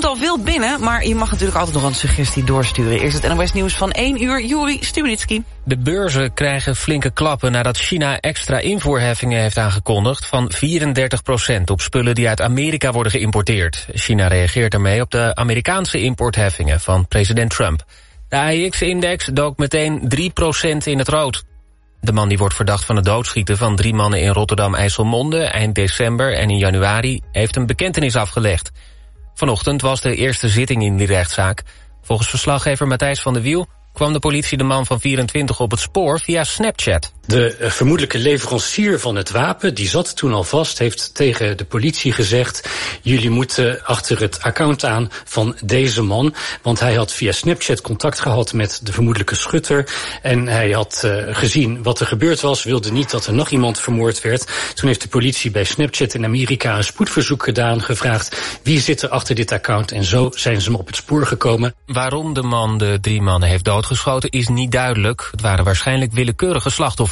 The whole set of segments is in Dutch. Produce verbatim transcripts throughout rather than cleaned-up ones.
al veel binnen, maar je mag natuurlijk altijd nog een suggestie doorsturen. Eerst het N O S Nieuws van één uur. Juri Stubenitski. De beurzen krijgen flinke klappen nadat China extra invoerheffingen heeft aangekondigd van vierendertig procent op spullen die uit Amerika worden geïmporteerd. China reageert daarmee op de Amerikaanse importheffingen van president Trump. De A E X-index dook meteen drie procent in het rood. De man die wordt verdacht van het doodschieten van drie mannen in Rotterdam-IJsselmonde eind december en in januari heeft een bekentenis afgelegd. Vanochtend was de eerste zitting in die rechtszaak. Volgens verslaggever Matthijs van der Wiel kwam de politie de man van vierentwintig op het spoor via Snapchat. De uh, vermoedelijke leverancier van het wapen, die zat toen al vast, heeft tegen de politie gezegd: jullie moeten achter het account aan van deze man. Want hij had via Snapchat contact gehad met de vermoedelijke schutter. En hij had uh, gezien wat er gebeurd was, wilde niet dat er nog iemand vermoord werd. Toen heeft de politie bij Snapchat in Amerika een spoedverzoek gedaan, gevraagd wie zit er achter dit account. En zo zijn ze hem op het spoor gekomen. Waarom de man de drie mannen heeft doodgeschoten is niet duidelijk. Het waren waarschijnlijk willekeurige slachtoffers.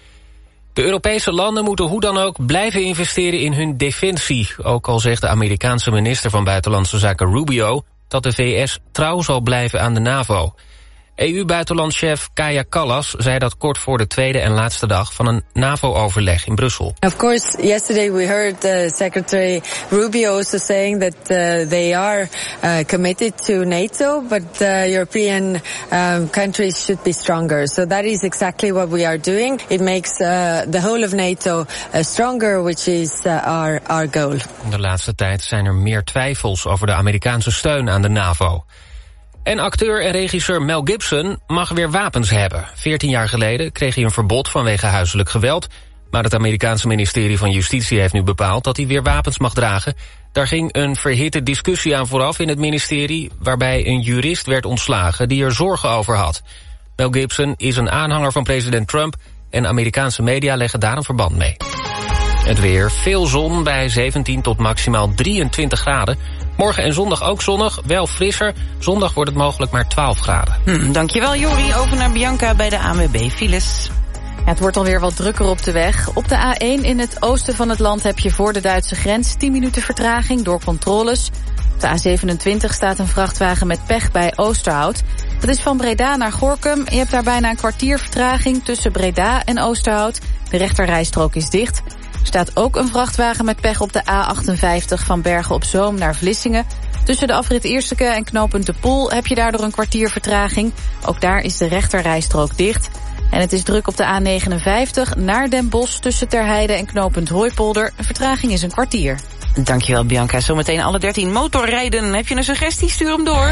De Europese landen moeten hoe dan ook blijven investeren in hun defensie. Ook al zegt de Amerikaanse minister van Buitenlandse Zaken Rubio dat de V S trouw zal blijven aan de NAVO. E U-buitenlandchef Kaja Kallas zei dat kort voor de tweede en laatste dag van een NAVO-overleg in Brussel. Of course, yesterday we heard uh, Secretary Rubio also saying that uh, they are uh, committed to NATO, but uh, European um, countries should be stronger. So that is exactly what we are doing. It makes uh, the whole of NATO uh, stronger, which is uh, our, our goal. De laatste tijd zijn er meer twijfels over de Amerikaanse steun aan de NAVO. En acteur en regisseur Mel Gibson mag weer wapens hebben. Veertien jaar geleden kreeg hij een verbod vanwege huiselijk geweld, maar het Amerikaanse ministerie van Justitie heeft nu bepaald dat hij weer wapens mag dragen. Daar ging een verhitte discussie aan vooraf in het ministerie, waarbij een jurist werd ontslagen die er zorgen over had. Mel Gibson is een aanhanger van president Trump en Amerikaanse media leggen daar een verband mee. Het weer, veel zon bij zeventien tot maximaal drieëntwintig graden. Morgen en zondag ook zonnig, wel frisser. Zondag wordt het mogelijk maar twaalf graden. Hm, dankjewel Jori. Over naar Bianca bij de A N W B Files. Ja, het wordt alweer wat drukker op de weg. Op de A één in het oosten van het land heb je voor de Duitse grens tien minuten vertraging door controles. Op de A zevenentwintig staat een vrachtwagen met pech bij Oosterhout. Dat is van Breda naar Gorinchem. Je hebt daar bijna een kwartier vertraging tussen Breda en Oosterhout. De rechterrijstrook is dicht. Er staat ook een vrachtwagen met pech op de A achtenvijftig van Bergen op Zoom naar Vlissingen. Tussen de afrit Ierseke en knooppunt De Poel heb je daardoor een kwartier vertraging. Ook daar is de rechterrijstrook dicht. En het is druk op de A negenenvijftig naar Den Bosch tussen Terheide en knooppunt Hooipolder. De vertraging is een kwartier. Dankjewel Bianca. Zometeen alle dertien motorrijden. Heb je een suggestie? Stuur hem door.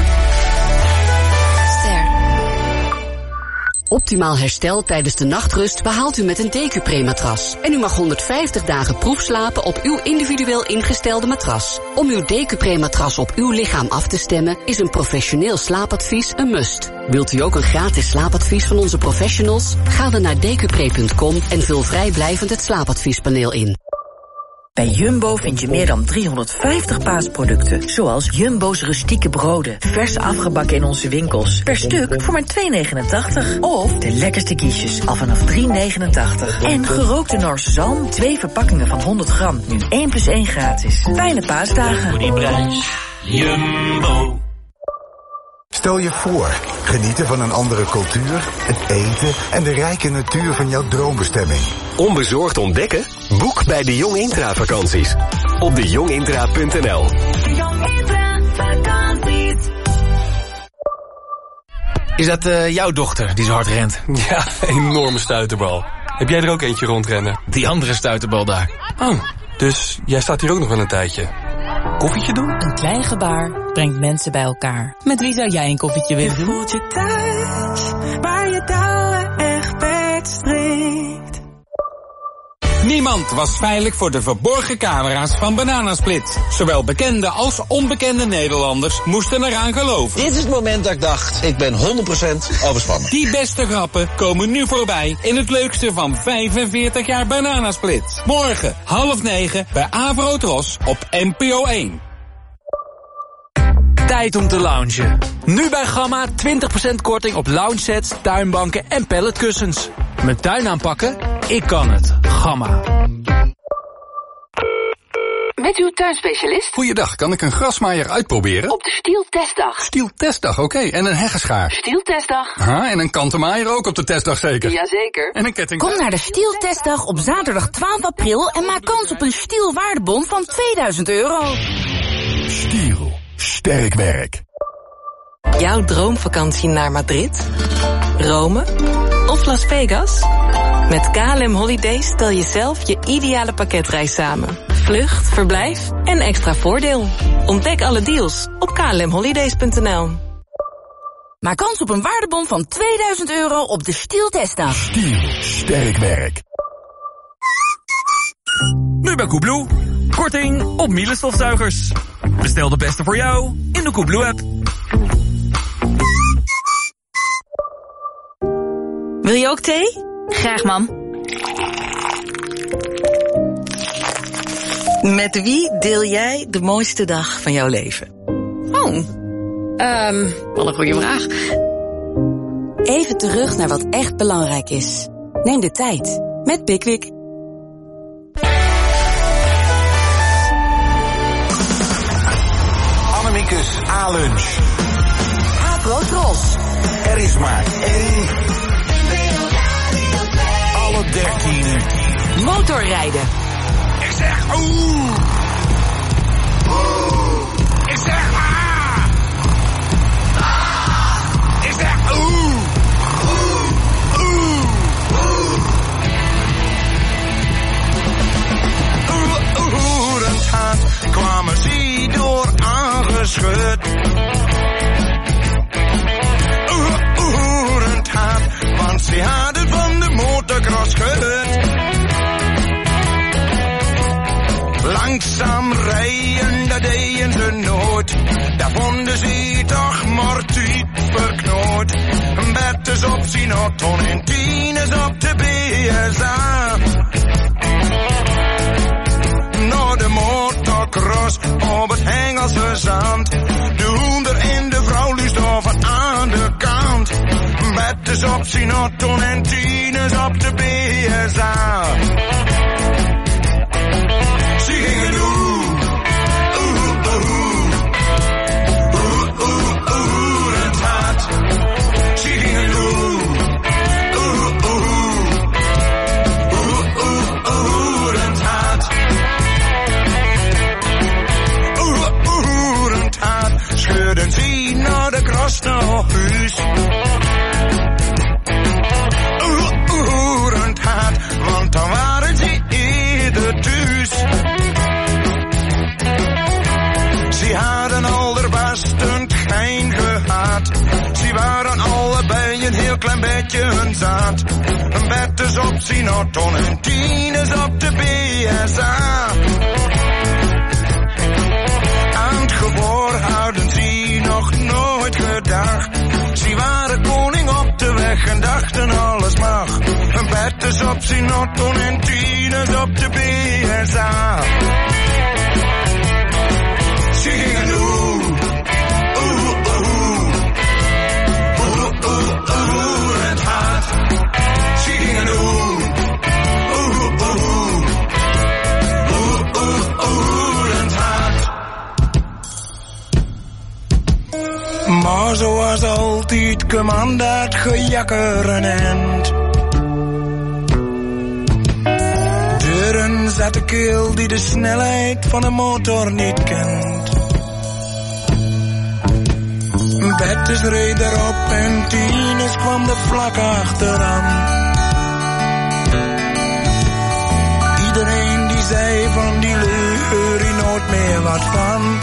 Ster. Optimaal herstel tijdens de nachtrust behaalt u met een Decupre-matras. En u mag honderdvijftig dagen proefslapen op uw individueel ingestelde matras. Om uw Decupre-matras op uw lichaam af te stemmen is een professioneel slaapadvies een must. Wilt u ook een gratis slaapadvies van onze professionals? Ga dan naar decupre punt com en vul vrijblijvend het slaapadviespaneel in. Bij Jumbo vind je meer dan driehonderdvijftig paasproducten. Zoals Jumbo's rustieke broden. Vers afgebakken in onze winkels. Per stuk voor maar twee negenentachtig. Of de lekkerste quiches al vanaf drie negenentachtig. En gerookte Noorse zalm. Twee verpakkingen van honderd gram. Nu één plus één gratis. Fijne paasdagen. Voor die prijs. Jumbo. Stel je voor, genieten van een andere cultuur, het eten en de rijke natuur van jouw droombestemming. Onbezorgd ontdekken? Boek bij de Jong Intra vakanties. Op de jongintra punt n l. Is dat uh, jouw dochter die zo hard rent? Ja, enorme stuiterbal. Heb jij er ook eentje rondrennen? Die andere stuiterbal daar. Oh, dus jij staat hier ook nog wel een tijdje. Koffietje doen? Een klein gebaar brengt mensen bij elkaar. Met wie zou jij een koffietje willen doen? Je voelt je thuis, waar je touwen echt beetstrikt. Niemand was veilig voor de verborgen camera's van Bananasplit. Zowel bekende als onbekende Nederlanders moesten eraan geloven. Dit is het moment dat ik dacht, ik ben honderd procent overspannen. Die beste grappen komen nu voorbij in het leukste van vijfenveertig jaar Bananasplit. Morgen, half negen, bij Avro Tros op N P O één. Tijd om te loungen. Nu bij Gamma twintig procent korting op loungesets, tuinbanken en palletkussens. Mijn tuin aanpakken? Ik kan het. Gamma. Met uw tuinspecialist. Goeiedag, kan ik een grasmaaier uitproberen? Op de Stiel testdag. Stiel testdag, oké. Okay. En een heggeschaar? Stiel testdag. Aha, en een kantenmaaier ook op de testdag zeker? Jazeker. En een ketting. Kom naar de Stiel testdag op zaterdag twaalf april en maak kans op een Stiel waardebon van tweeduizend euro. Stiel. Sterk werk. Jouw droomvakantie naar Madrid, Rome of Las Vegas? Met K L M Holidays stel je zelf je ideale pakketreis samen. Vlucht, verblijf en extra voordeel. Ontdek alle deals op k l m holidays punt n l. Maak kans op een waardebon van tweeduizend euro op de Stiel testdag. Stiel. Sterk werk. Nu bij Koebloe. Korting op Miele stofzuigers. Bestel de beste voor jou in de Koebloe-app. Wil je ook thee? Graag, mam. Met wie deel jij de mooiste dag van jouw leven? Oh, um, wat een goede vraag. Even terug naar wat echt belangrijk is. Neem de tijd met Pickwick. Annemiekes A-lunch. Apro Tros. Er is maar één. Alle dertien. Motorrijden. Ik zeg oeh. Oeh. Ik zeg ah. Ah. Ik zeg oeh. Oeh. Oeh. Oeh. Oeh. Oerend hard kwamen ze door aangeschud. Oeh. Oerend hard, want ze hadden van de motocross gehoord. Langzaam rijden, dat deden ze nooit. Daar vonden ze toch maar tijd verknoot. Betters op zijn auto en tieners op de B S A. Naar de motocross op het Engelse zand. De hoender en de vrouw luisteren aan de kant. Betters op zijn auto en tieners op de B S A. Ze gingen doen, oeh, oeh, oeh, oeh, oeh, het hart. Ze gingen doen, oeh, oeh, oeh, oeh, oeh, het hart. Oeh, oeh, het hart. Schudden ze naar de kras naar huis. Oeh, oeh, het hart. Want dan waren ze eerder thuis. Ze hadden allerbest een gein gehad. Ze waren allebei een heel klein beetje hun zaad. Een betters op zijn auto en tieners op de B S A. Aan het gehoor hadden ze nog nooit gedacht. Ze waren koning op de weg en dachten alles mag. Een betters op zijn auto en tieners op de B S A. Ze gingen doen, oeh, oeh, oeh, oeh, oeh, het hart. Ze gingen doen, oeh, oeh, oeh, oeh, oeh, het hart. Maar zoals altijd kwam dat gejakker een eind. Deuren zat de keel die de snelheid van een motor niet kent. Betters reed erop en tieners kwam er vlak achteraan. Iedereen die zei van die leur hier nooit meer wat van.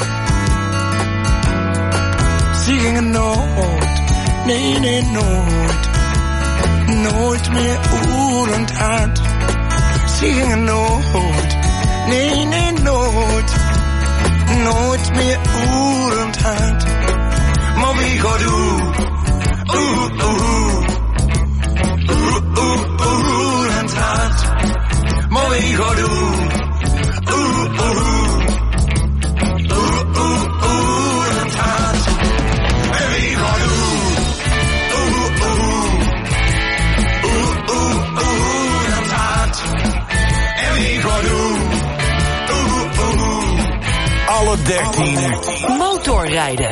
Ze gingen nooit, nee nee nooit, nooit meer oerend hard. Ze gingen nooit, nee nee nooit, nooit meer oerend hard. Maar wie gaat doen? Oeh, oeh, oeh, oeh, oeh, het hart. Maar wie gaat doen? Oeh, oeh, oeh, oeh, oeh, het hart. En wie gaat doen? Oeh, oeh, oeh, oeh, oeh, het hart. En wie gaat doen? Oeh, oeh. Alle dertien. Motorrijden.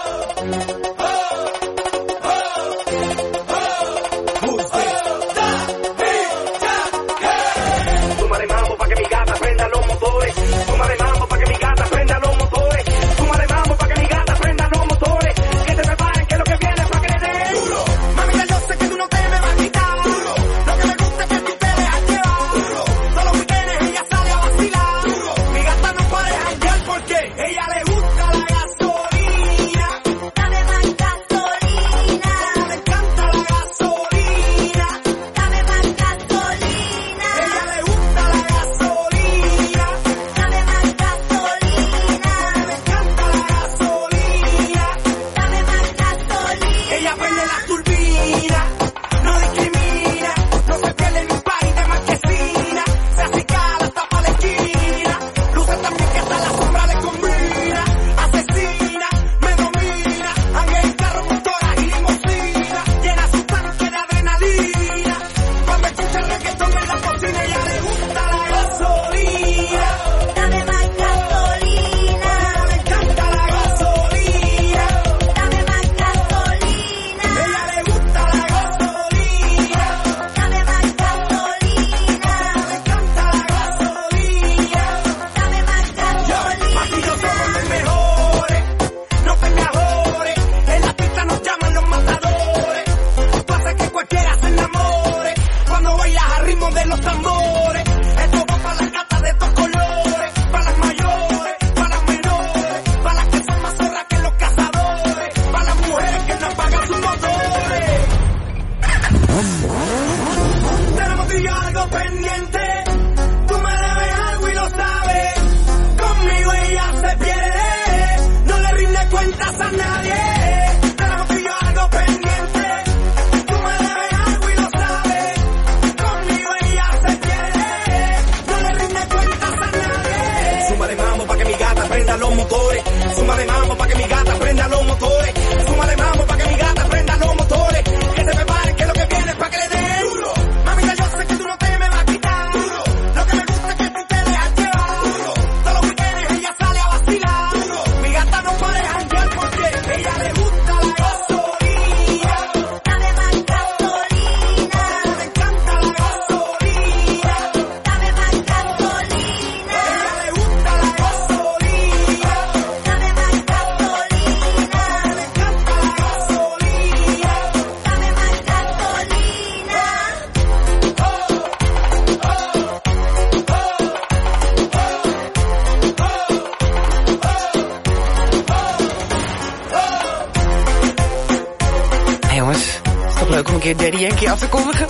Daddy Yankee af te kondigen.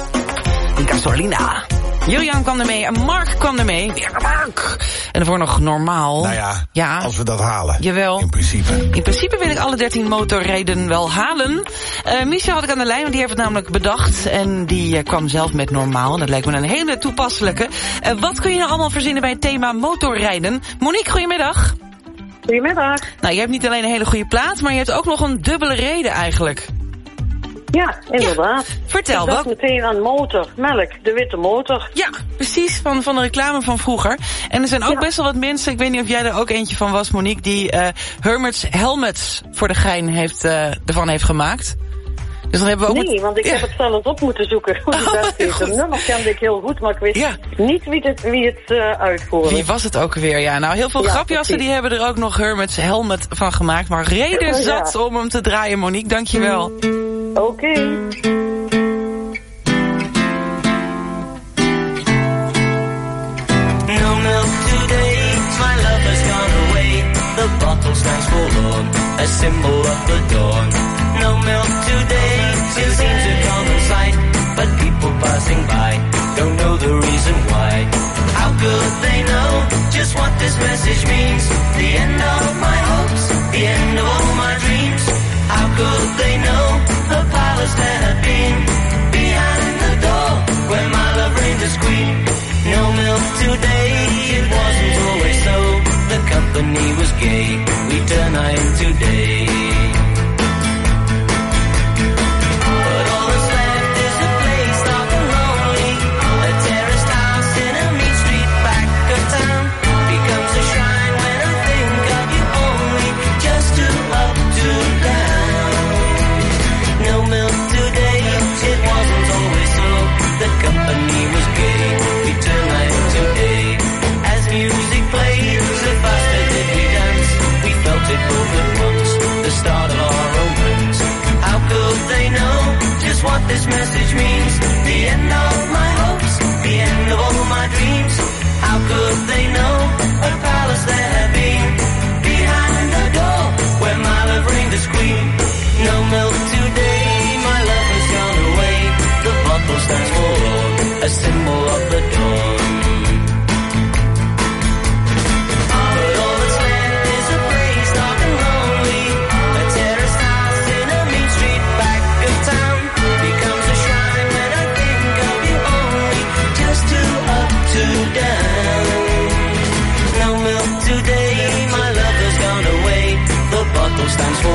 Gasolina. Julian kwam ermee en Mark kwam ermee. Weer Mark. En ervoor nog normaal. Nou ja, ja, als we dat halen. Jawel. In principe. In principe wil ik alle dertien motorrijden wel halen. Uh, Michel had ik aan de lijn, want die heeft het namelijk bedacht. En die uh, kwam zelf met normaal. Dat lijkt me een hele toepasselijke. Uh, wat kun je nou allemaal verzinnen bij het thema motorrijden? Monique, goedemiddag. Goedemiddag. Nou, je hebt niet alleen een hele goede plaat, maar je hebt ook nog een dubbele reden eigenlijk. Ja, inderdaad. Ja, vertel. Ik dacht wat... meteen aan motor, melk, de witte motor. Ja, precies, van, van de reclame van vroeger. En er zijn ook ja. best wel wat mensen, ik weet niet of jij er ook eentje van was, Monique, die uh, Hermits Helmets voor de gein heeft, uh, ervan heeft gemaakt. Dus dan hebben we ook nee, met... want ik ja. heb het zelfs op moeten zoeken. Hoe oh, dat is. Het nummer kende ik heel goed, maar ik wist ja. niet wie het, wie het uh, uitvoerde. Wie was het ook weer? Ja, nou, heel veel ja, grapjassen die hebben er ook nog Hermits Helmet van gemaakt. Maar reden ja. zat om hem te draaien, Monique. Dankjewel. Mm. Oké. Okay. No milk today, my lover's gone away. The bottle stands forlorn, a symbol of the dawn. No milk today, it seems a common sight, but people passing by don't know the reason why. How could they know just what this message means? The end of my hopes, the end of all my dreams. How could they know the palace there had been behind the door where my love reigned as queen? No milk today, it wasn't always so. The company was gay, we turn iron today. But all that's left is a place dark and lonely. A terraced house in a mean street back of town becomes a shrine when I think of you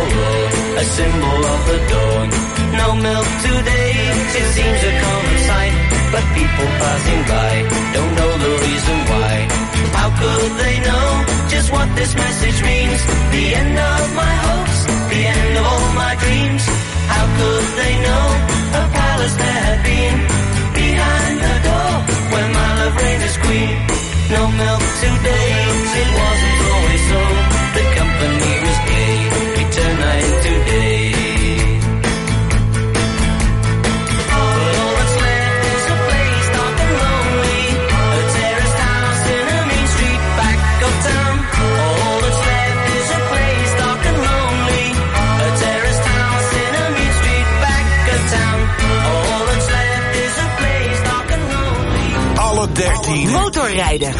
forlorn, a symbol of the dawn. No milk today, it seems a common sight, but people passing by don't know the reason why. How could they know just what this message means? The end of my hopes, the end of all my dreams. How could they know a palace there had been behind the door where my love reigned as queen? No milk today, it wasn't always so. The company was gay, we turned night into day. But all that's left is a place dark and lonely, a terraced house in a mean street back of town. All that's left is a place dark and lonely, a terraced house in a mean street back of town. All that's left is a place dark and lonely. Alle dertien. Motorrijden.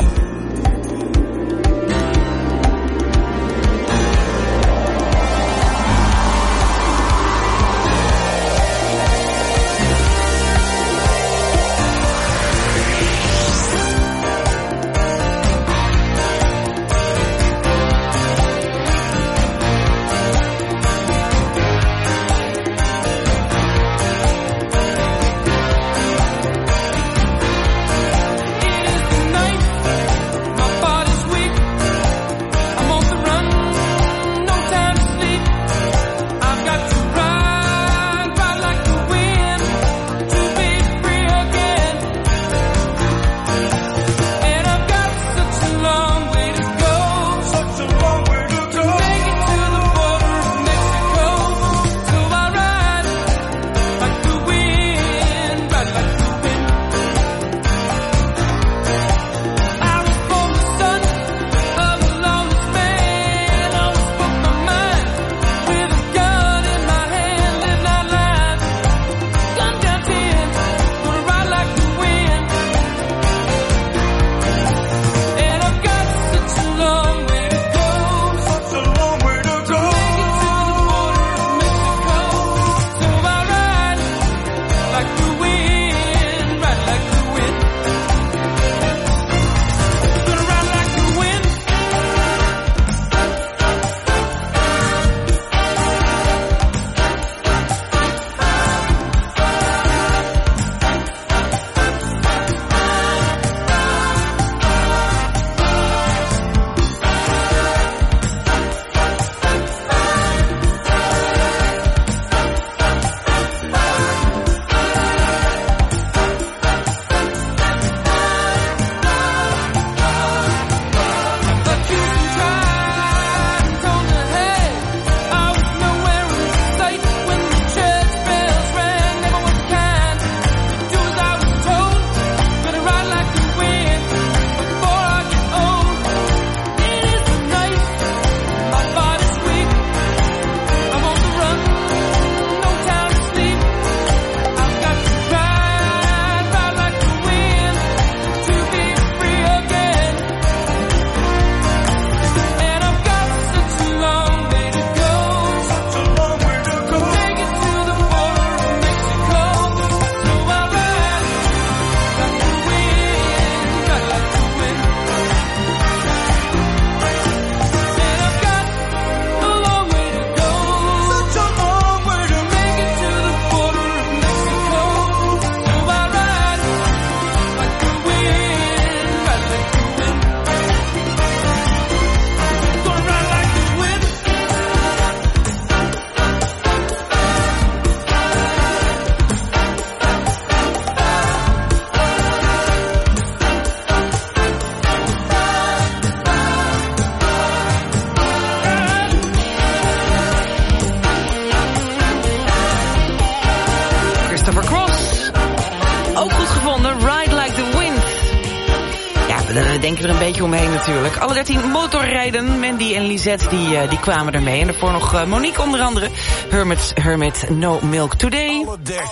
denken er een beetje omheen natuurlijk. Alle dertien motorrijden. Mandy en Lisette die, uh, die kwamen ermee. En daarvoor nog uh, Monique onder andere. Hermit, Hermit, No Milk Today.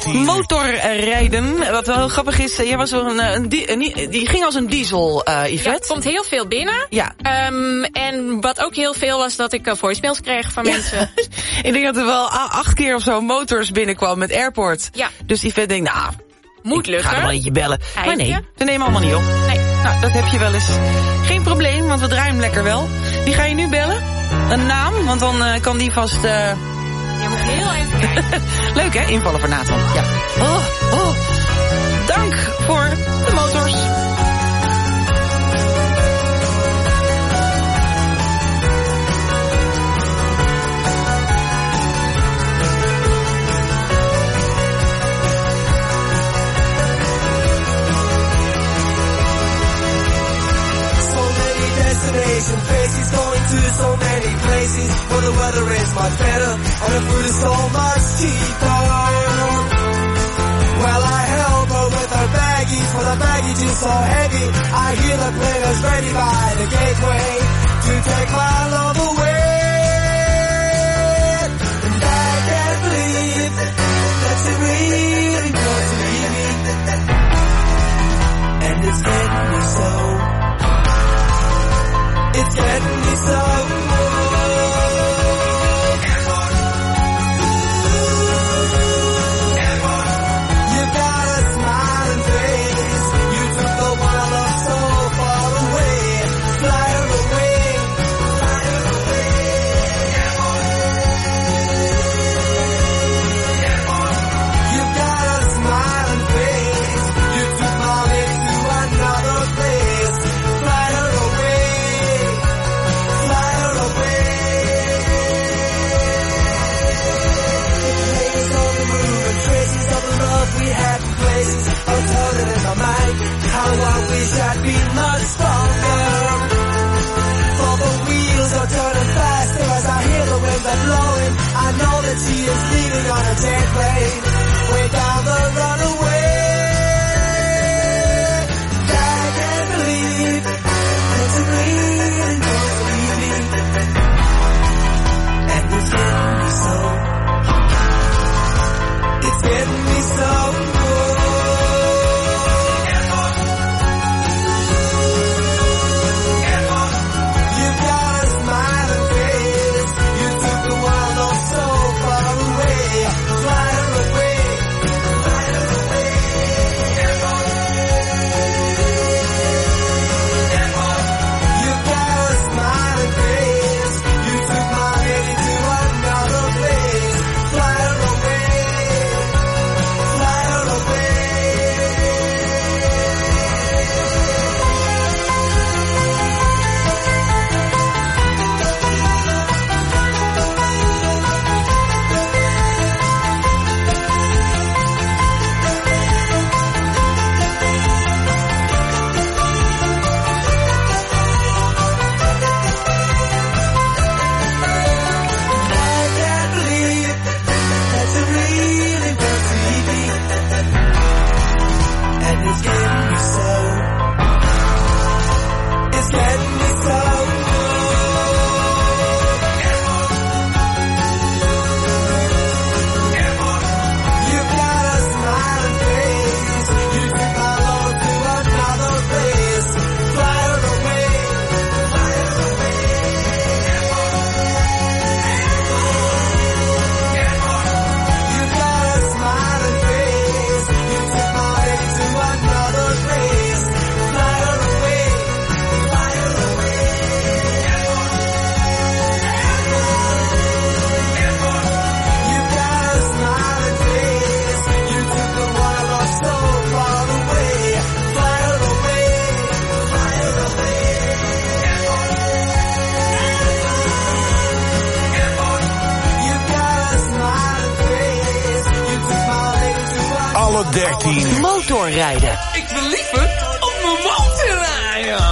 Motorrijden. Wat wel heel grappig is, jij was wel een, een, die, een, die ging als een diesel, uh, Yvette. Ja, er komt heel veel binnen. Ja. Um, en wat ook heel veel was dat ik uh, voicemails kreeg van ja. mensen. Ik denk dat er wel acht keer of zo motors binnenkwam met Airport. Ja. Dus Yvette denkt, nou, moet lukken. Ik ga er wel eentje bellen. Eitje. Maar nee, ze nemen allemaal niet op. Nee. Nou, dat heb je wel eens. Geen probleem, want we draaien hem lekker wel. Wie ga je nu bellen? een naam? Want dan uh, kan die vast... Uh... Je moet heel even kijken. Leuk hè, invallen voor Nathan. Ja. Oh, oh. Dank voor de motors. Faces going to so many places where the weather is much better and the food is so much cheaper. Well, I help her with her baggies, for the baggage is so heavy. I hear the players ready by the gateway to take my love away. And I can't believe that she really wants to leave me. And it's getting me so. It's getting me so you got a smiling face. You took the one I love so far away. Fly her away, fly her away. You got a smiling face. You took my lady to another place. Fly her away. We had places, I was holding in my mind how I wish I'd been much stronger. For the wheels are turning faster as I hear the wind that's blowing. I know that she is leaving on a jet plane, way down the runaway. I can't believe that you really don't believe me, and it's getting me so. It's getting me so good. You got a smiling face. You took the world off so far away. Fly her away, fly her away. You got a smiling face. You took my lady to another place. Fly her away. It's getting me so. It's getting me so you got a smiling face. You took my love to another place. Fly her away, fly her away. You got a smiling face. You took my lady to another place. Fly her away, fly her away. You got a smiling face. You took the one I love so far away. Fly her away, fly her away. You got a smiling face. You took my lady to another. Alle dertien. Motorrijden. Ik wil liever op mijn motor rijden.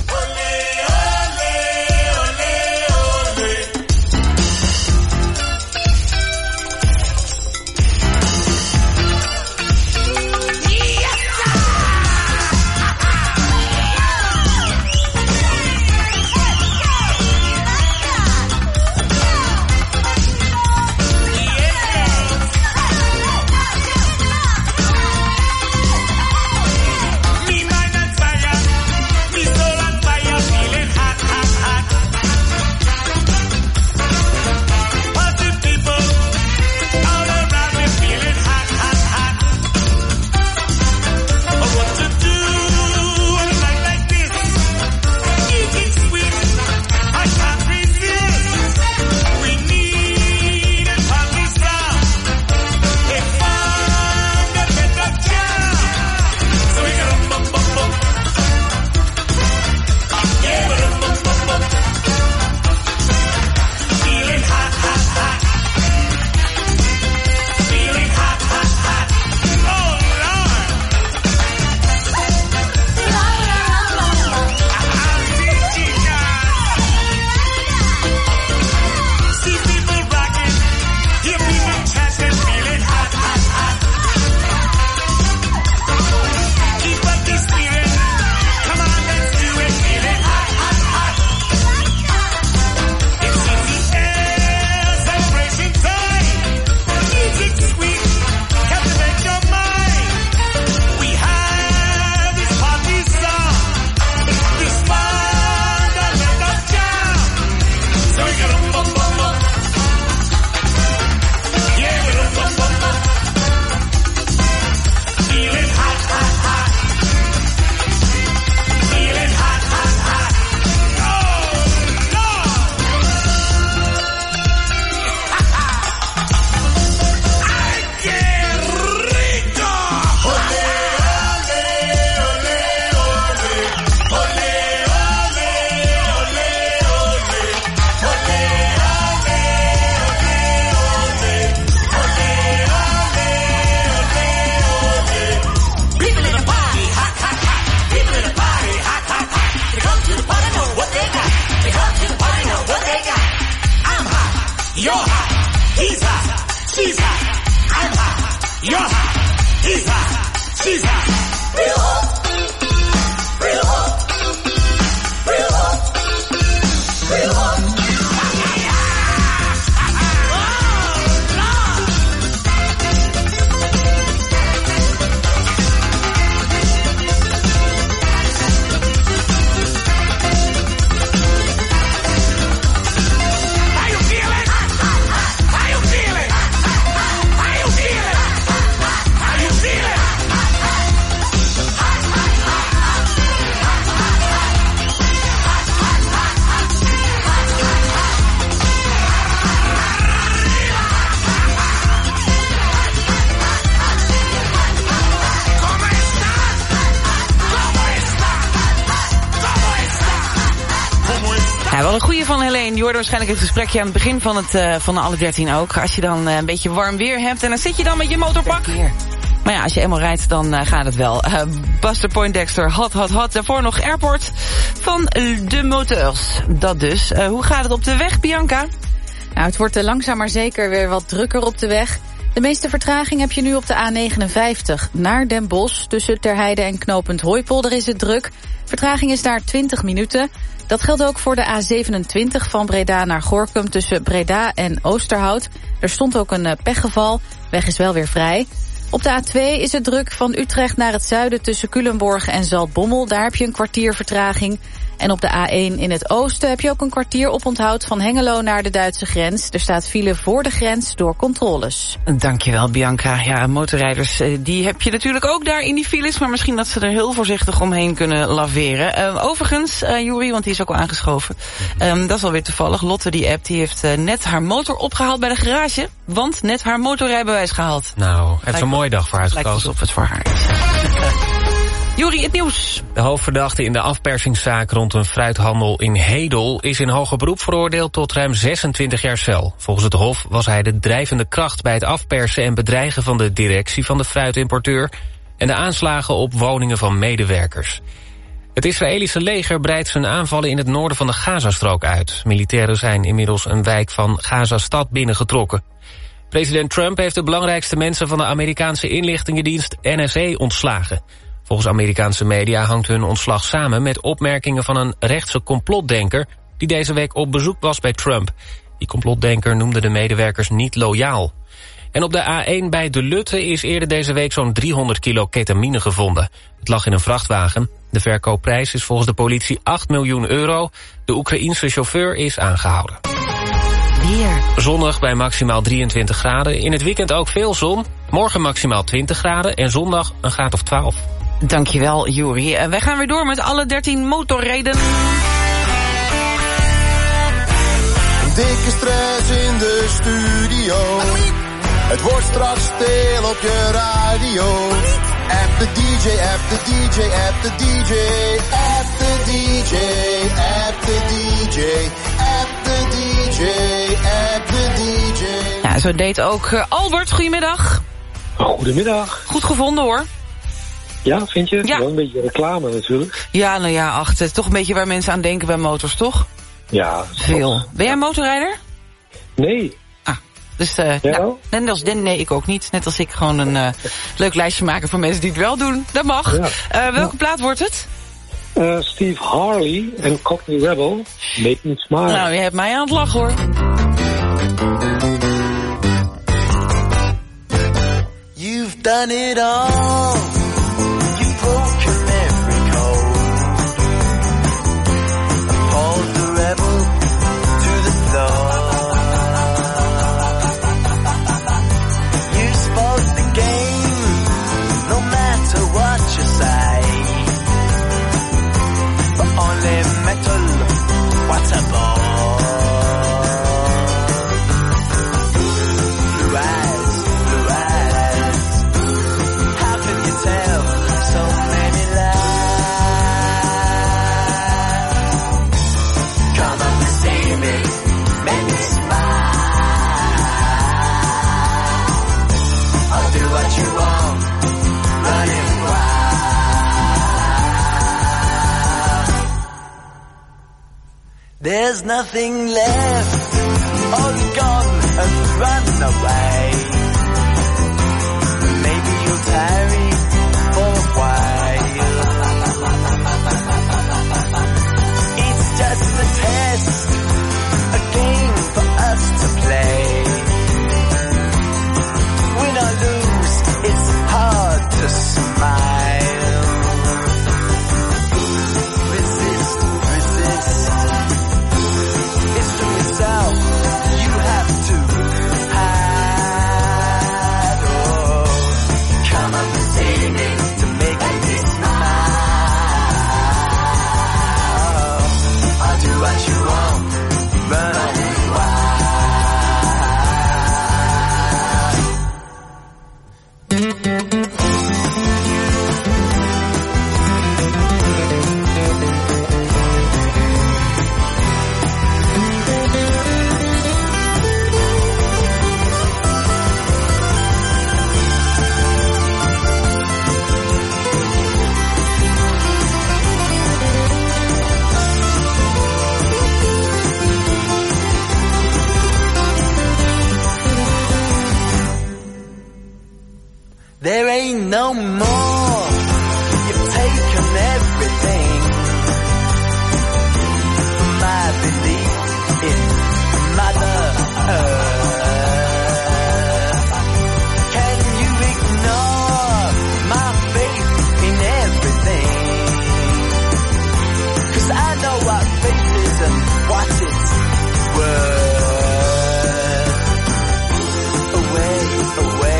hot, she's hot, I'm hot, you're hot, he's hot, she's hot. Real hot, real hot, real hot, real hot. Ja, wel een goeie van Helene. Je hoorde waarschijnlijk het gesprekje aan het begin van, het, uh, van de alle dertien ook. Als je dan uh, een beetje warm weer hebt en dan zit je dan met je motorpak. Maar ja, als je eenmaal rijdt, dan uh, gaat het wel. Uh, Buster Poindexter, hot, hot, hot. Daarvoor nog Airport van de Moteurs. Dat dus. Uh, hoe gaat het op de weg, Bianca? Nou, het wordt uh, langzaam maar zeker weer wat drukker op de weg. De meeste vertraging heb je nu op de A negenenvijftig naar Den Bosch. Tussen Terheide en knooppunt Hooipolder is het druk. Vertraging is daar twintig minuten. Dat geldt ook voor de A zevenentwintig van Breda naar Gorinchem tussen Breda en Oosterhout. Er stond ook een pechgeval. Weg is wel weer vrij. Op de A twee is het druk van Utrecht naar het zuiden tussen Culemborg en Zaltbommel. Daar heb je een kwartier vertraging. En op de A één in het oosten heb je ook een kwartier oponthoud van Hengelo naar de Duitse grens. Er staat file voor de grens door controles. Dankjewel, Bianca. Ja, motorrijders, die heb je natuurlijk ook daar in die files, maar misschien dat ze er heel voorzichtig omheen kunnen laveren. Uh, overigens, uh, Juri, want die is ook al aangeschoven. Um, dat is alweer toevallig. Lotte, die app, die heeft uh, net haar motor opgehaald bij de garage, want net haar motorrijbewijs gehaald. Nou, heeft een mooie dag voor haar gekozen. Lijkt alsof het voor haar is. Juri, het nieuws. De hoofdverdachte in de afpersingszaak rond een fruithandel in Hedel is in hoger beroep veroordeeld tot ruim zesentwintig jaar cel. Volgens het Hof was hij de drijvende kracht bij het afpersen en bedreigen van de directie van de fruitimporteur en de aanslagen op woningen van medewerkers. Het Israëlische leger breidt zijn aanvallen in het noorden van de Gazastrook uit. Militairen zijn inmiddels een wijk van Gazastad binnengetrokken. President Trump heeft de belangrijkste mensen van de Amerikaanse inlichtingendienst N S A ontslagen. Volgens Amerikaanse media hangt hun ontslag samen met opmerkingen van een rechtse complotdenker die deze week op bezoek was bij Trump. Die complotdenker noemde de medewerkers niet loyaal. En op de A één bij De Lutte is eerder deze week zo'n driehonderd kilo ketamine gevonden. Het lag in een vrachtwagen. De verkoopprijs is volgens de politie acht miljoen euro. De Oekraïense chauffeur is aangehouden. Weer. Zonnig bij maximaal drieëntwintig graden. In het weekend ook veel zon. Morgen maximaal twintig graden en zondag een graad of twaalf. Dankjewel, Juri. Uh, wij gaan weer door met alle dertien motorrijden. Dikke stress in de studio. Het wordt straks stil op je radio. App de D J, app de D J, app de D J. App de D J, app de D J. App de D J, app de D J. Ja, zo deed ook uh, Albert. Goedemiddag. Goedemiddag. Goed gevonden, hoor. Ja, vind je? Ja. Wel een beetje reclame natuurlijk. Ja, nou ja, ach, het is toch een beetje waar mensen aan denken bij motors, toch? Ja. Veel. Ben jij motorrijder? Nee. Ah, dus uh, nou, net als Den, nee, ik ook niet. Net als ik gewoon een uh, leuk lijstje maken voor mensen die het wel doen. Dat mag. Ja. Uh, welke ja. plaat wordt het? Uh, Steve Harley en Cockney Rebel. Make me smile. Nou, je hebt mij aan het lachen, hoor. You've done it all. You've broken every code. Hold the rebel to the floor. You spoke the game, no matter what you say. But only metal, what a bore. Blue eyes, blue eyes. How can you tell so many lies? Come up and see me, make me smile. I'll do what you want, running wild. There's nothing left, all gone. and run away. Maybe you'll tarry for a while. It's just a test, a game for us to play. Win or lose, it's hard to smile. Resist, resist. It's the result you have to hide. Oh, come up and see me to make me smile. I'll do what you want, run away. There ain't no more. You've taken everything. My belief in Mother Earth. Can you ignore my faith in everything? 'Cause I know what faith is and what it's worth. Away, away.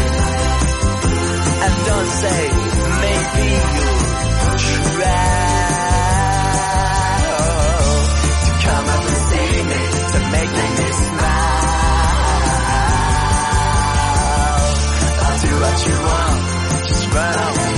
And don't say, maybe you'll try to come up and see me, to make me smile. I'll do what you want, just run away.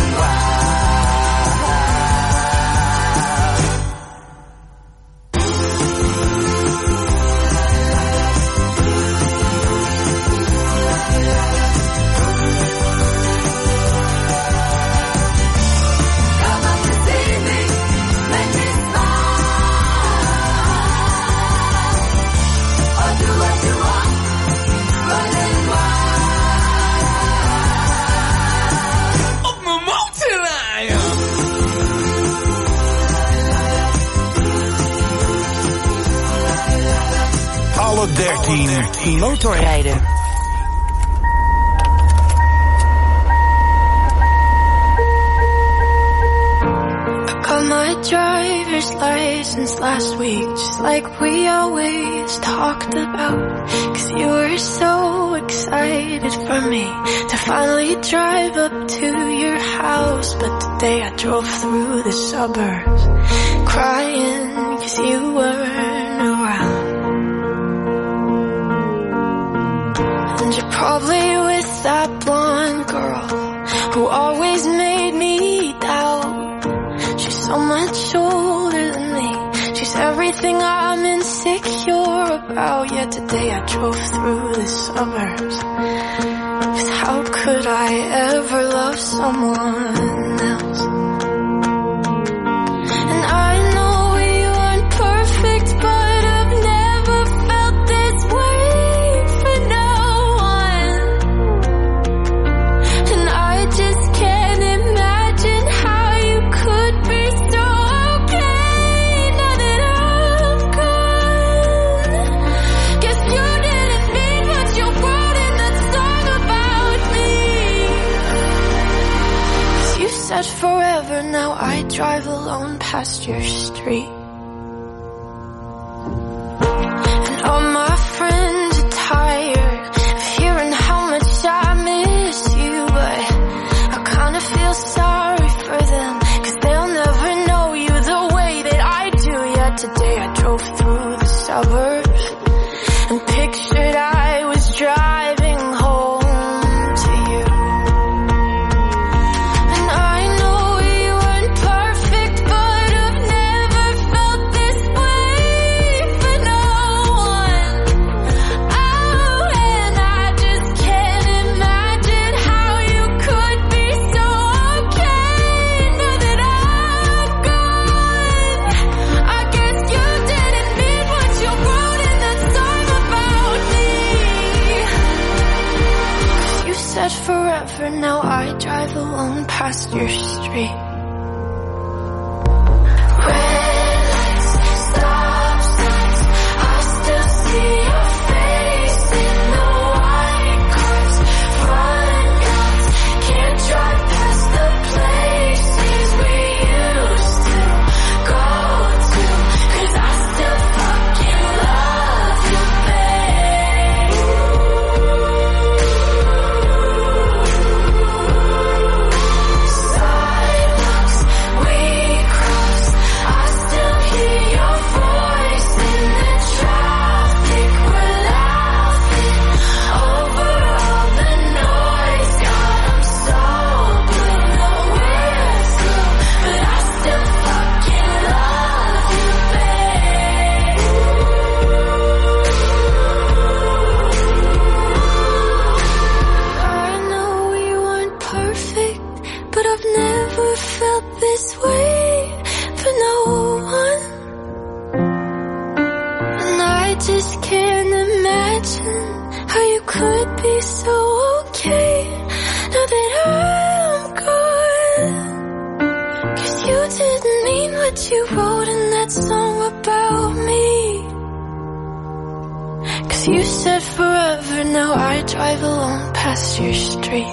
Alle dertien motorrijden. Got my driver's license last week, just like we always talked about. 'Cause you were so excited for me to finally drive up to your house. But today I drove through the suburbs, crying 'cause you weren't around. And you're probably with that blonde girl who always made me doubt. She's so much older than me. She's everything I'm insecure about. Yet today I drove through the suburbs. 'Cause how could I ever love someone else? And I know we weren't perfect, but I've never felt this way for no one. And I just can't imagine how you could be so okay now that I'm gone. Guess you didn't mean what you wrote in that song about me. 'Cause you said forever, now I drive alone past your street. And all my friends are tired of hearing how much I miss you, but I kinda feel sorry for them, 'cause they'll never know you the way that I do. Yet today I drove through the suburbs and pictured I was driving home to you. And I know we weren't perfect, but I've never felt this way for no one. Oh, and I just can't imagine how you could be so okay now that I'm gone. I guess you said forever, now I drive alone past your street. Red lights, stop signs, I still see your face in the white cars, front yards, can't drive past the places we used to go to, 'cause I still fucking love you, babe. Sidewalks we cross, I still hear your voice in the traffic. We're laughing over all the noise. God, I'm so blue, no we're through, but I still fucking love you, babe. I know we weren't perfect, but I've never felt this way for no one. And I just can't imagine how you could be so okay now that I'm gone. 'Cause you didn't mean what you wrote in that song about me. 'Cause you said forever, now I drive alone past your street.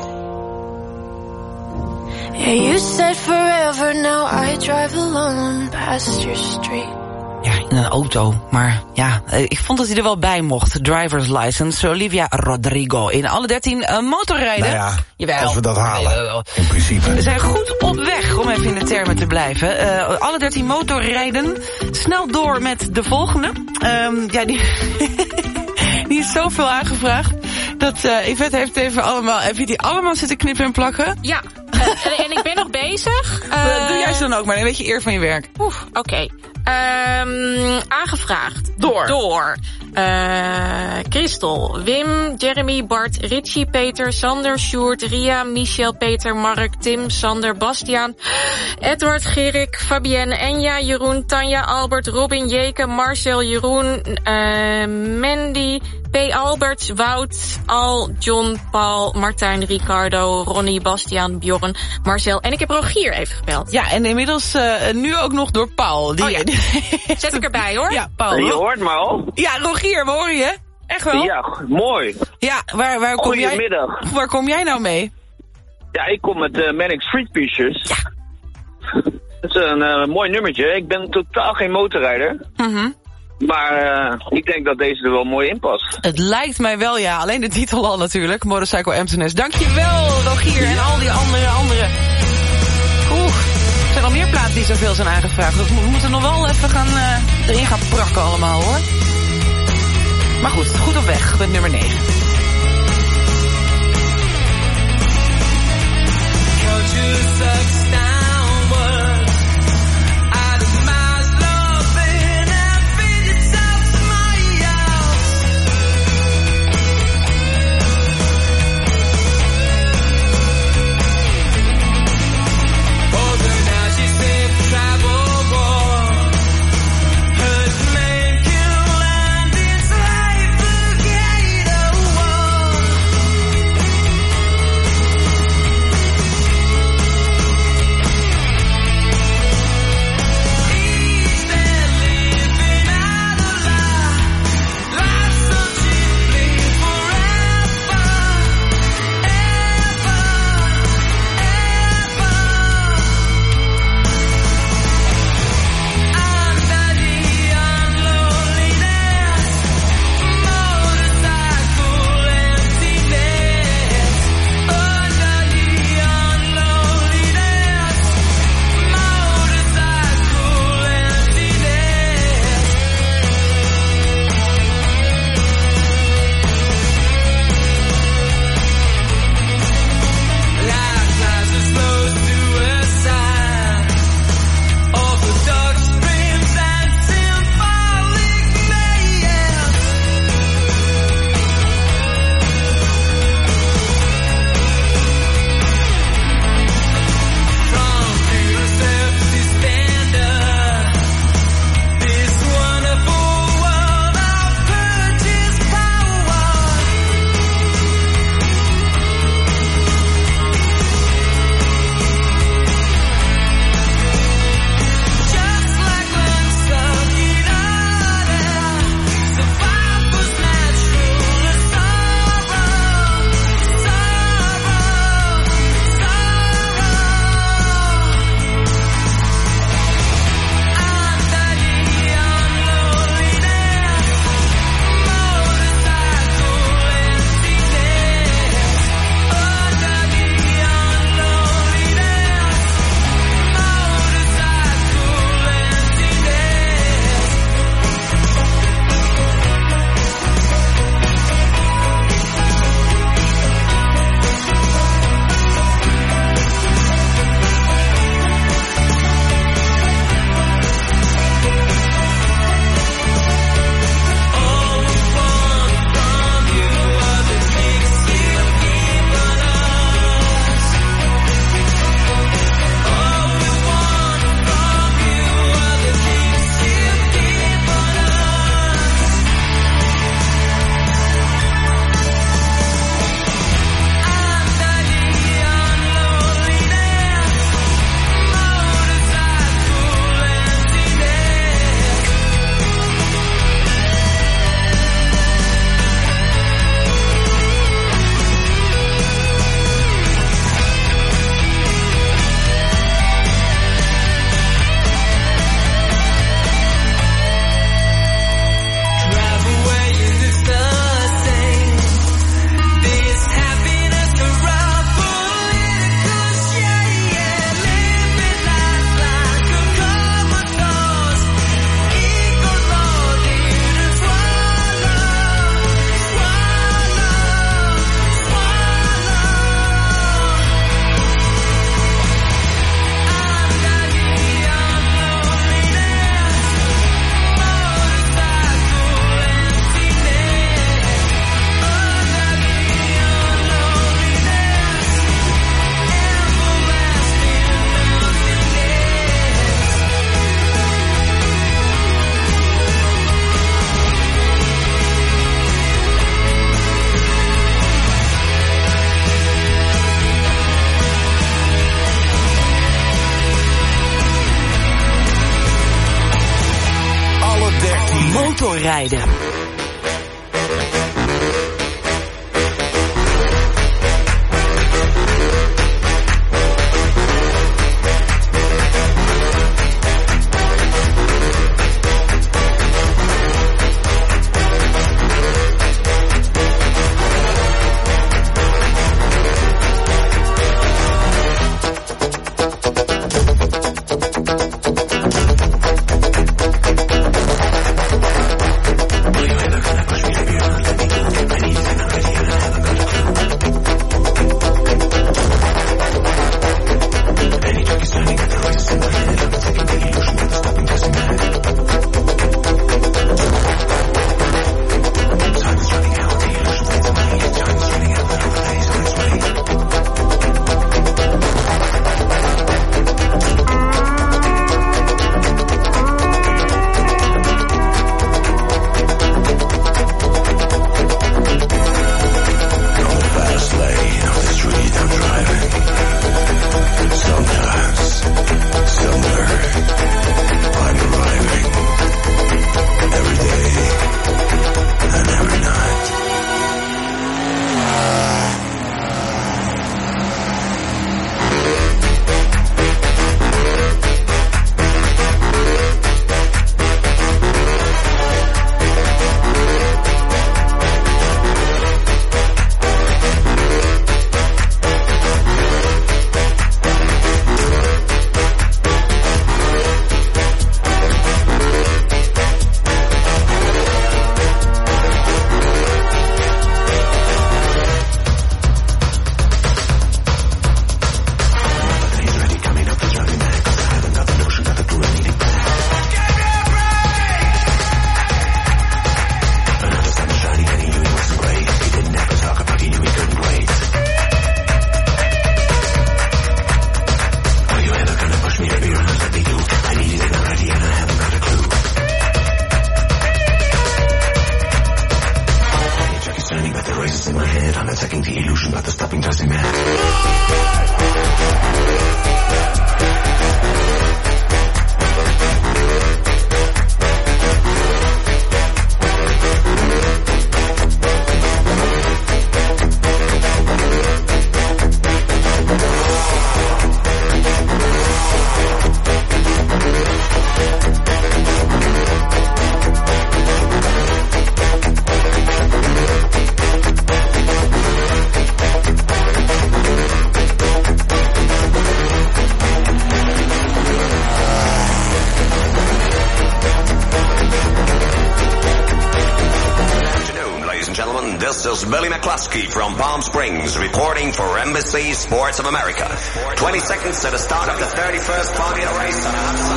Yeah, you said forever, now I drive alone past your street. Ja, in een auto. Maar ja, eh, ik vond dat hij er wel bij mocht. Driver's license, Olivia Rodrigo. In alle dertien uh, motorrijden. Nou ja, Jawel. als we dat halen, Jawel. in principe. We zijn goed op weg, om even in de termen te blijven. Uh, alle dertien motorrijden. Snel door met de volgende. Um, ja, die... Die is zoveel aangevraagd. Dat uh, Yvette heeft even allemaal... Heb je die allemaal zitten knippen en plakken? Ja, uh, en, en ik ben nog bezig. Uh, Doe juist dan ook maar, een beetje eer van je werk. Oeh, oké. Okay. Um, aangevraagd. Door. Door. Uh, Christel, Wim, Jeremy, Bart, Richie, Peter, Sander, Sjoerd, Ria, Michel, Peter, Mark, Tim, Sander, Bastiaan, Edward, Gerik, Fabienne, Enja, Jeroen, Tanja, Albert, Robin, Jeke, Marcel, Jeroen, uh, Mandy, P. Albert, Wout, Al, John, Paul, Martijn, Ricardo, Ronnie, Bastiaan, Bjorn, Marcel. En ik heb Rogier even gebeld. Ja, en inmiddels uh, nu ook nog door Paul. Die, oh ja. Zet ik erbij hoor. Ja, Paul. Je hoort me al? Ja, Rogier, we horen je. Echt wel? Ja, mooi. Ja, waar, waar kom jij? Goedemiddag. Waar kom jij nou mee? Ja, ik kom met uh, Manic Street Preachers. Ja. Dat is een uh, mooi nummertje. Ik ben totaal geen motorrijder. Mhm. Maar uh, ik denk dat deze er wel mooi in past. Het lijkt mij wel, ja. Alleen de titel al natuurlijk. Motorcycle Emptiness. Dankjewel, Rogier. En al die andere, andere. Oeh, er zijn al meer platen die zoveel zijn aangevraagd. Dus we moeten nog wel even gaan, uh, erin gaan prakken allemaal, hoor. Maar goed, goed op weg met nummer negen. Hurt, make you land, it's life again. motorrijden. Billy McCluskey from Palm Springs, reporting for Embassy Sports of America. twenty seconds to the start of the thirty-first Formula race.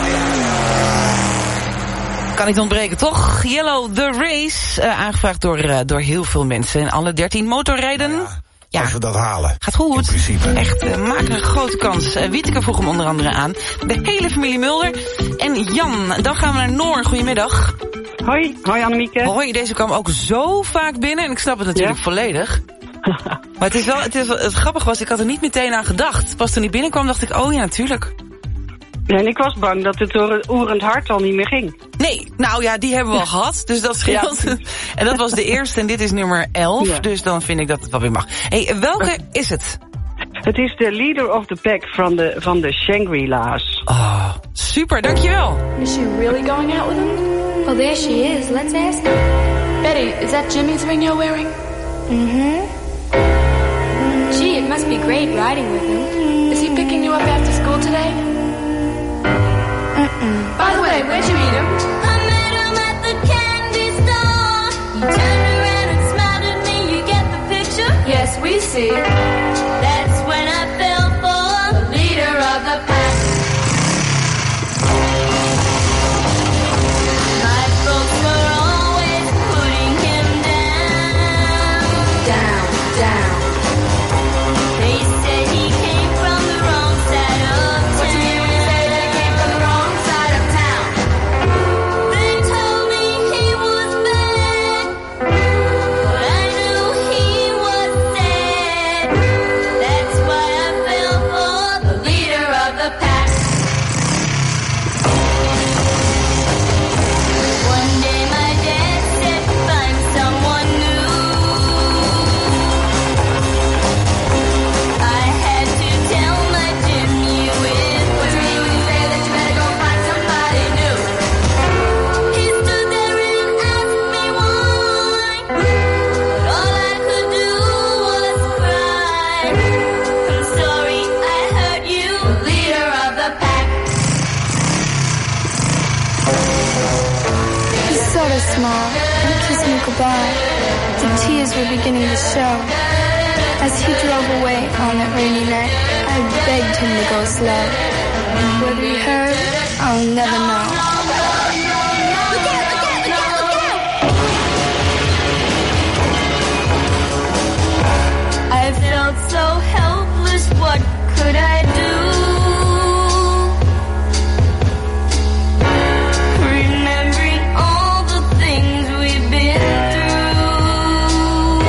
Kan niet ontbreken, toch? Yellow the Race, uh, aangevraagd door, uh, door heel veel mensen. En alle dertien motorrijden... Ja, ja. Als we dat halen. Gaat goed. In principe. Echt, uh, maken een grote kans. Uh, Wieteke vroeg hem onder andere aan. De hele familie Mulder. En Jan, dan gaan we naar Noor. Goedemiddag. Hoi, hoi Annemieke. Hoi, deze kwam ook zo vaak binnen. En ik snap het natuurlijk ja. volledig. Maar het is wel, het is wel, het grappige was, ik had er niet meteen aan gedacht. Pas toen hij binnenkwam dacht ik, oh ja, natuurlijk. Ja, en ik was bang dat het door het oerend hart al niet meer ging. Nee, nou ja, die hebben we al gehad, dus dat scheelt. Ja. En dat was de eerste en dit is nummer elf, ja. Dus dan vind ik dat het wel weer mag. Hey, welke is het? Het is de leader of the pack van de, van de Shangri-La's. Oh, super, dankjewel. Is she really going out with him? Oh, there she is. Let's ask her. Betty, is that Jimmy's ring you're wearing? Mm-hmm. Gee, it must be great riding with him. Is he picking you up after school today? Mm-mm. By the way, where'd you meet him? I met him at the candy store. He turned around and smiled at me. You get the picture? Yes, we see. That's when I fell for the leader of the pack. My folks were always putting him down. Down, down. They said he came from the wrong side of town. What do you mean when you say they came from the wrong side of town? They told me he was bad, but I knew he was sad. a smile and kissed me goodbye. The tears were beginning to show. As he drove away on that rainy night, I begged him to go slow. Whether he heard, I'll never know. I felt so helpless, what could I do? Remembering all the things we've been through.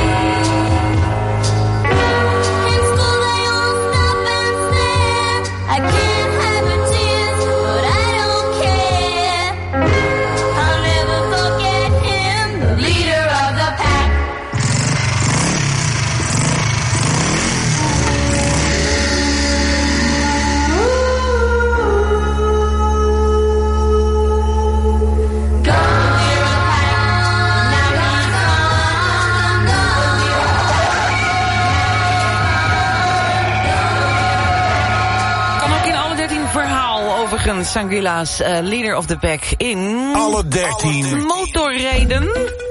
In school they all stop and stare. I can't have your tears, but I don't care. I'll never forget him, the leader of the pack. Overigens, Shangri-La's uh, Leader of the Pack in... Alle dertien. Motorrijden.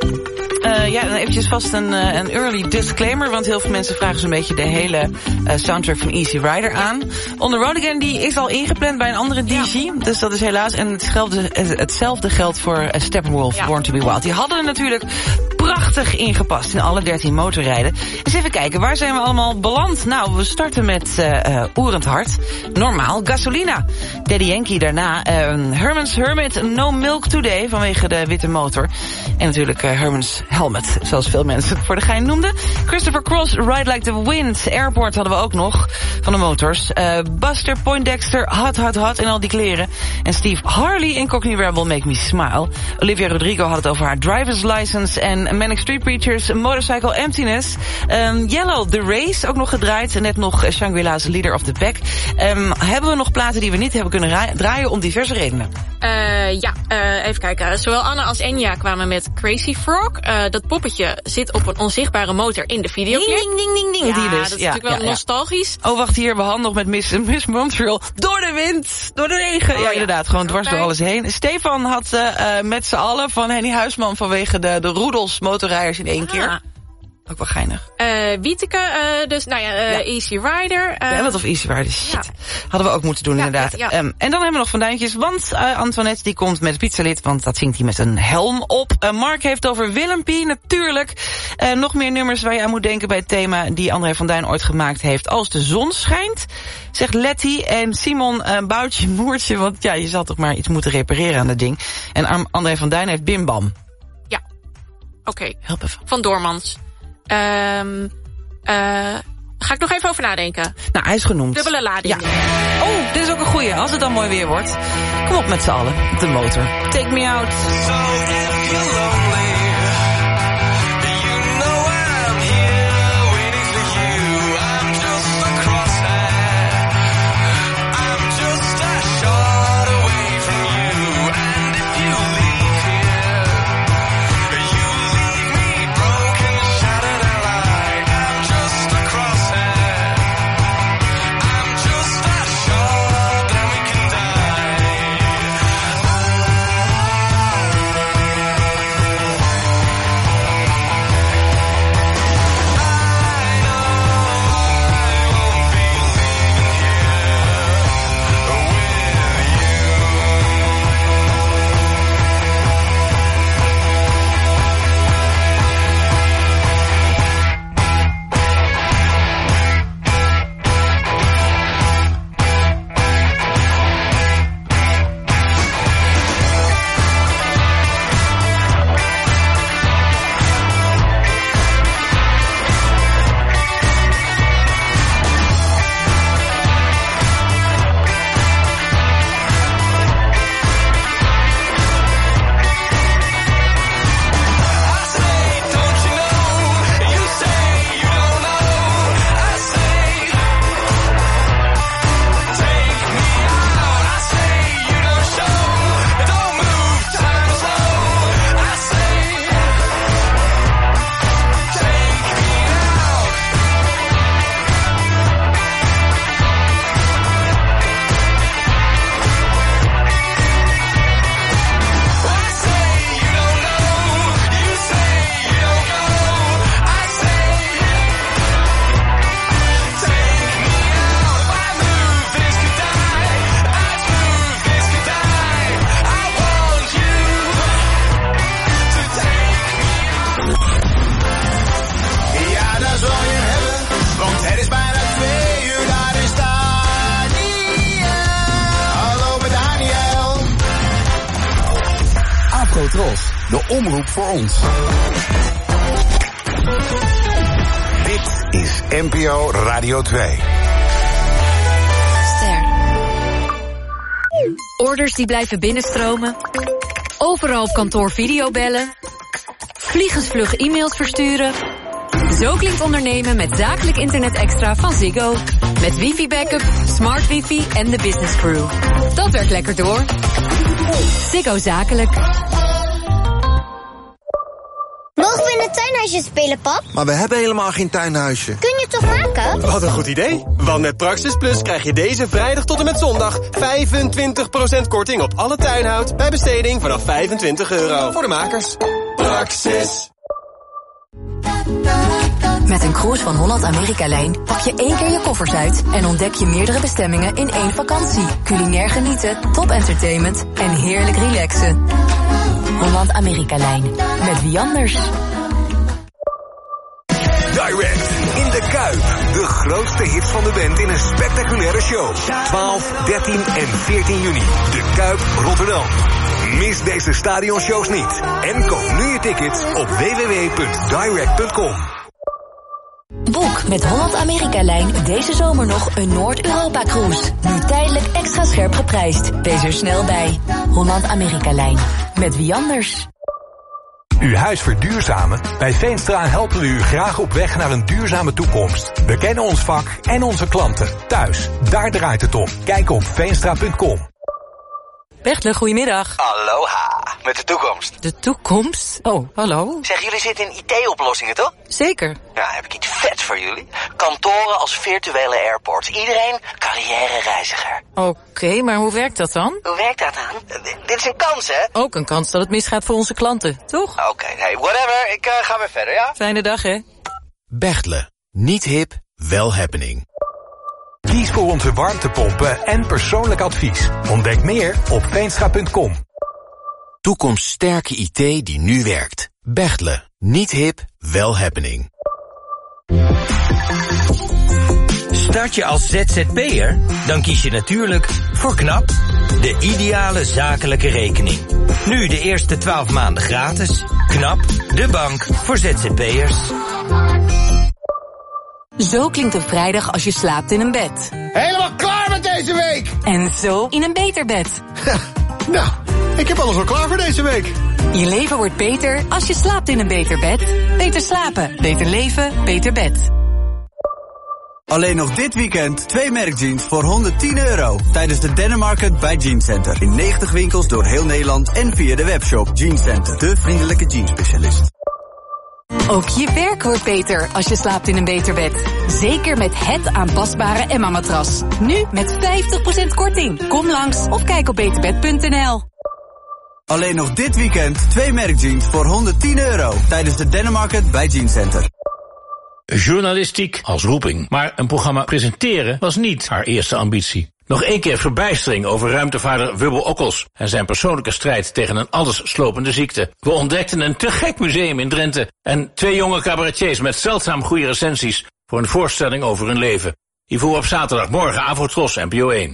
Uh, ja, dan eventjes vast een, uh, een early disclaimer, want heel veel mensen vragen zo'n beetje de hele uh, soundtrack van Easy Rider aan. On the Road Again, die is al ingepland bij een andere D J, ja. Dus dat is helaas. En hetzelfde, hetzelfde geldt voor uh, Steppenwolf, ja. Born to be Wild. Die hadden er natuurlijk prachtig ingepast in alle dertien motorrijden. Eens even kijken, waar zijn we allemaal beland? Nou, we starten met uh, uh, Oerend Hart. Normaal, Gasolina. Daddy Yankee daarna. Uh, Herman's Hermit, No Milk Today, vanwege de witte motor. En natuurlijk uh, Herman's Helmet, zoals veel mensen het voor de gein noemden. Christopher Cross, Ride Like the Wind. Airport hadden we ook nog, van de motors. Uh, Buster Poindexter, Hot Hot Hot in al die kleren. En Steve Harley in Cockney Rebel, Make Me Smile. Olivia Rodrigo had het over haar driver's license. En Manic Street Preachers, Motorcycle Emptiness. Um, Yellow, The Race, ook nog gedraaid. En net nog Shangri-La's Leader of the Pack. Um, hebben we nog platen die we niet hebben kunnen ra- draaien om diverse redenen? Uh, ja, uh, even kijken. Zowel Anna als Enya kwamen met Crazy Frog. Uh, dat poppetje zit op een onzichtbare motor in de videoclip. Ding, ding, ding, ding. Ja, die dus. dat is ja, natuurlijk wel ja, ja. nostalgisch. Oh, wacht, hier, we hadden nog met Miss, Miss Montreal. Door de wind, door de regen. Oh, ja, inderdaad, gewoon dwars okay. door alles heen. Stefan had uh, uh, met z'n allen van Henny Huisman vanwege de, de roedels motorrijders in één ah. keer. Ook wel geinig. Uh, Wieteke, uh, dus nou ja, uh, ja. Easy Rider. Uh, ja, wat of Easy Rider, shit. Ja. Hadden we ook moeten doen, ja, inderdaad. Ja, ja. Um, en dan hebben we nog Van Duintjes, want uh, Antoinette die komt met Pizzalid, want dat zingt hij met een helm op. Uh, Mark heeft over Willempie, natuurlijk. Uh, nog meer nummers waar je aan moet denken bij het thema die André van Duin ooit gemaakt heeft. Als de zon schijnt, zegt Letty. En Simon, uh, Boutje, Moertje, want ja, je zal toch maar iets moeten repareren aan dat ding. En André van Duin heeft Bim Bam. Ja, oké. Okay. Help even. Van Doormans. Um, uh, ga ik nog even over nadenken. Nou, hij is genoemd. Dubbele lading. Ja. Oh, dit is ook een goeie. Als het dan mooi weer wordt. Kom op met z'n allen. De motor. Take me out. So if you're lonely, you know I'm here waiting for you. I'm just a crosshair. I'm just a shot away from you. And if you leave here, you leave me broken, shattered and light. I'm just a crosshair. I'm just a shot, then we can die. Tros, de omroep voor ons. Dit is N P O Radio twee. Ster. Orders die blijven binnenstromen. Overal op kantoor videobellen. Vliegensvlug e-mails versturen. Zo klinkt ondernemen met zakelijk internet extra van Ziggo. Met wifi-backup, smart wifi en de business crew. Dat werkt lekker door. Ziggo Zakelijk. Mogen we in het tuinhuisje spelen, pap? Maar we hebben helemaal geen tuinhuisje. Kun je het toch maken? Wat een goed idee. Want met Praxis Plus krijg je deze vrijdag tot en met zondag vijfentwintig procent korting op alle tuinhout bij besteding vanaf vijfentwintig euro. Voor de makers. Praxis. Met een cruise van Holland-Amerika-lijn pak je één keer je koffers uit en ontdek je meerdere bestemmingen in één vakantie. Culinair genieten, top entertainment en heerlijk relaxen. Holland-Amerika-lijn. Met wie anders? Direct in de Kuip. De grootste hits van de band in een spectaculaire show. twaalf, dertien en veertien juni. De Kuip Rotterdam. Mis deze stadionshows niet. En koop nu je tickets op w w w punt direct punt com. Boek met Holland-Amerika-lijn deze zomer nog een Noord-Europa-cruise. Nu tijdelijk extra scherp geprijsd. Wees er snel bij. Holland-Amerika-lijn. Met wie anders? Uw huis verduurzamen? Bij Veenstra helpen we u graag op weg naar een duurzame toekomst. We kennen ons vak en onze klanten. Thuis, daar draait het om. Kijk op veenstra punt com. Bechtle, goedemiddag. Aloha, met de toekomst. De toekomst? Oh, hallo. Zeg, jullie zitten in I T-oplossingen, toch? Zeker. Ja, heb ik iets vets voor jullie. Kantoren als virtuele airports. Iedereen carrière-reiziger. Oké, okay, maar hoe werkt dat dan? Hoe werkt dat dan? D- dit is een kans, hè? Ook een kans dat het misgaat voor onze klanten, toch? Oké, okay, hey, whatever. Ik uh, ga weer verder, ja? Fijne dag, hè? Bechtle. Niet hip, wel happening. Kies voor onze warmtepompen en persoonlijk advies. Ontdek meer op veenstra punt com. Toekomststerke I T die nu werkt. Bechtle. Niet hip, wel happening. Start je als Z Z P'er? Dan kies je natuurlijk voor KNAP, de ideale zakelijke rekening. Nu de eerste twaalf maanden gratis. KNAP, de bank voor Z Z P'ers. Zo klinkt een vrijdag als je slaapt in een bed. Helemaal klaar met deze week! En zo in een beter bed. Nou, ik heb alles al klaar voor deze week. Je leven wordt beter als je slaapt in een beter bed. Beter slapen, beter leven, beter bed. Alleen nog dit weekend twee merkjeans voor honderdtien euro. Tijdens de Dennemarket bij Jeans Center. In negentig winkels door heel Nederland en via de webshop Jeans Center. De vriendelijke jeansspecialist. Ook je werk wordt beter als je slaapt in een beter bed. Zeker met het aanpasbare Emma-matras. Nu met vijftig procent korting. Kom langs of kijk op beterbed punt n l. Alleen nog dit weekend twee merkjeans voor honderdtien euro. Tijdens de Dennemarket bij Jeans Center. Journalistiek als roeping. Maar een programma presenteren was niet haar eerste ambitie. Nog één keer verbijstering over ruimtevaarder Wubbel Okkels en zijn persoonlijke strijd tegen een allesslopende ziekte. We ontdekten een te gek museum in Drenthe en twee jonge cabaretiers met zeldzaam goede recensies voor een voorstelling over hun leven. Hiervoor op zaterdag, morgen, Avotros, N P O één.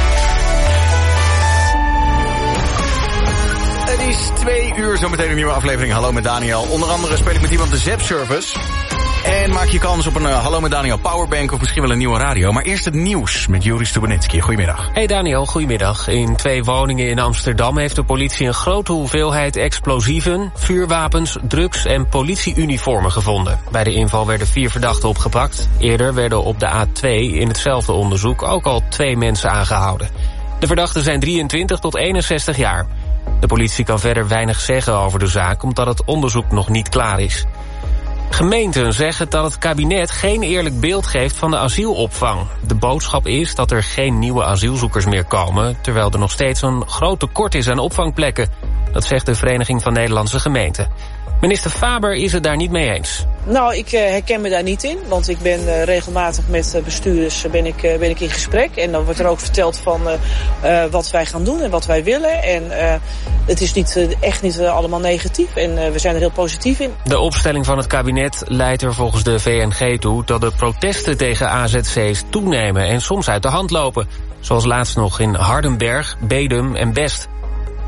Het is twee uur, zometeen een nieuwe aflevering Hallo met Daniel. Onder andere speel ik met iemand de Zap-service. En maak je kans op een uh, Hallo met Daniel powerbank of misschien wel een nieuwe radio. Maar eerst het nieuws met Joris Stubenitski. Goedemiddag. Hey Daniel, goedemiddag. In twee woningen in Amsterdam heeft de politie een grote hoeveelheid explosieven, vuurwapens, drugs en politieuniformen gevonden. Bij de inval werden vier verdachten opgepakt. Eerder werden op de A twee in hetzelfde onderzoek ook al twee mensen aangehouden. De verdachten zijn drieëntwintig tot eenenzestig jaar. De politie kan verder weinig zeggen over de zaak omdat het onderzoek nog niet klaar is. Gemeenten zeggen dat het kabinet geen eerlijk beeld geeft van de asielopvang. De boodschap is dat er geen nieuwe asielzoekers meer komen, terwijl er nog steeds een groot tekort is aan opvangplekken. Dat zegt de Vereniging van Nederlandse Gemeenten. Minister Faber is het daar niet mee eens. Nou, ik uh, herken me daar niet in, want ik ben uh, regelmatig met uh, bestuurders uh, ben ik, uh, ben ik in gesprek. En dan wordt er ook verteld van uh, uh, wat wij gaan doen en wat wij willen. En uh, het is niet, uh, echt niet uh, allemaal negatief en uh, we zijn er heel positief in. De opstelling van het kabinet leidt er volgens de V N G toe dat de protesten tegen A Z C's toenemen en soms uit de hand lopen. Zoals laatst nog in Hardenberg, Bedum en Best.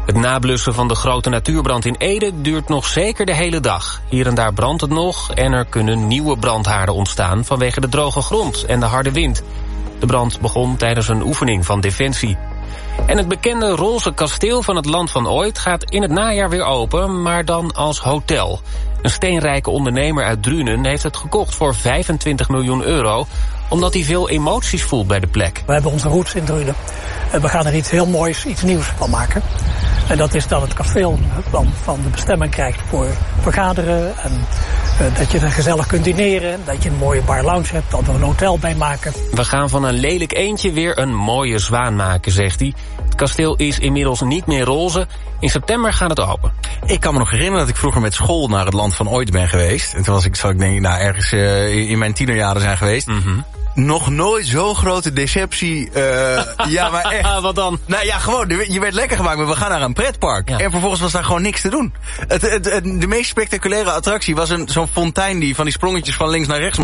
Het nablussen van de grote natuurbrand in Ede duurt nog zeker de hele dag. Hier en daar brandt het nog en er kunnen nieuwe brandhaarden ontstaan vanwege de droge grond en de harde wind. De brand begon tijdens een oefening van Defensie. En het bekende roze kasteel van het Land van Ooit gaat in het najaar weer open, maar dan als hotel. Een steenrijke ondernemer uit Drunen heeft het gekocht voor vijfentwintig miljoen euro... omdat hij veel emoties voelt bij de plek. We hebben onze roots in Drunen. En we gaan er iets heel moois, iets nieuws van maken. En dat is dat het kasteel dan van de bestemming krijgt voor vergaderen. En uh, dat je er gezellig kunt dineren. Dat je een mooie bar lounge hebt, dat we een hotel bij maken. We gaan van een lelijk eendje weer een mooie zwaan maken, zegt hij. Het kasteel is inmiddels niet meer roze. In september gaat het open. Ik kan me nog herinneren dat ik vroeger met school naar het Land van Ooit ben geweest. En toen was ik, zal ik denk, nou, ergens uh, in mijn tienerjaren zijn geweest. Mm-hmm. Nog nooit zo'n grote deceptie. Uh, ja, maar echt. Wat dan? Nou ja, gewoon. Je werd lekker gemaakt, maar we gaan naar een pretpark. Ja. En vervolgens was daar gewoon niks te doen. Het, het, het, de meest spectaculaire attractie was een, zo'n fontein die van die sprongetjes van links naar rechts